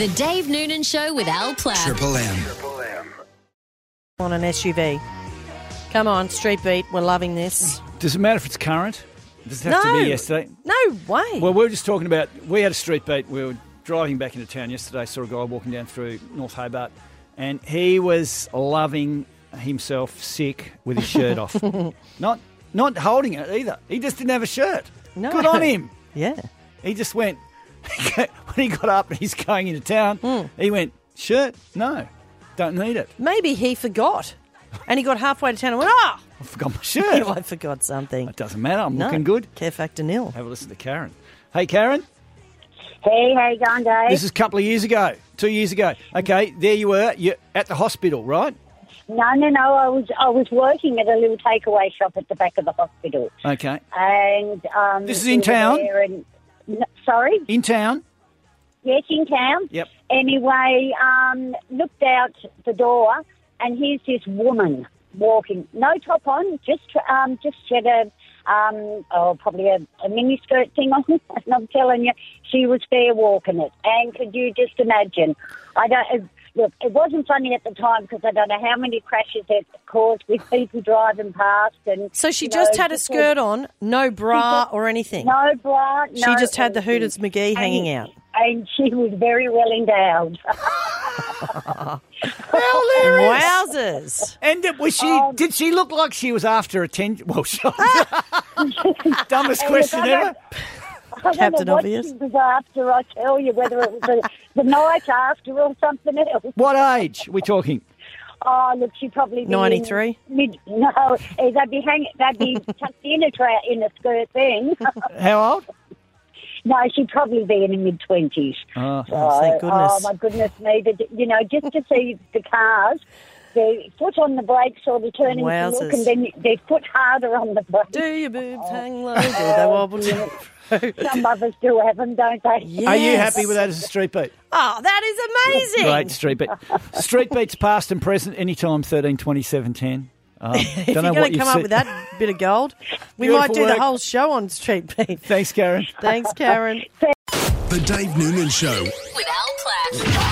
The Dave Noonan Show with Al Platt. Triple M. On an SUV. Come on, Street Beat. We're loving this. Does it matter if it's current? Does it have to be yesterday? No way. Well, we were just talking about, we had a Street Beat. We were driving back into town yesterday, saw a guy walking down through North Hobart, and he was loving himself sick with his shirt off. Not holding it either. He just didn't have a shirt. No. Good on him. Yeah. He just went, when he got up and he's going into town, he went, shirt? No, don't need it. Maybe he forgot. And he got halfway to town and went, I forgot my shirt. I forgot something. It doesn't matter. I'm looking good. Care factor nil. Have a listen to Karen. Hey, Karen. Hey, how you going, Dave? This is a couple of years ago, 2 years ago. Okay, there you were. You're at the hospital, right? No. I was working at a little takeaway shop at the back of the hospital. Okay. And this is in town? Sorry? In town? Yes, in town. Yep. Anyway, looked out the door, and here's this woman walking, no top on, just she had probably a mini skirt thing on, and I'm telling you, she was fair walking it. And could you just imagine? Look, it wasn't funny at the time because I don't know how many crashes it caused with people driving past. And so she just had a skirt on, no bra or anything? No bra, no. She just had the Hooters McGee hanging out. And she was very well endowed. Wowzers. And was she? Did she look like she was after attention? Well, dumbest question ever. I Captain don't know Obvious. what she was after, I tell you, whether it was the night after or something else. What age are we talking? Oh, look, she'd probably be 93? They'd be tucked in a skirt then. How old? No, she'd probably be in her mid-20s. Oh, thank goodness. Oh, my goodness me. Just to see the cars, their foot on the brakes sort of turning to look, and then their foot harder on the brakes. Do your boobs hang low? Do they wobble to Some of us do have them, don't they? Yes. Are you happy with that as a Street Beat? Oh, that is amazing. Great Street Beat. Street Beats past and present, anytime 13, 20, 7, 10. If you're going to come up with that bit of gold, we Beautiful might do work. the whole show on Street Beat. Thanks, Karen. Thanks, Karen. The Dave Noonan Show. With Al Platt.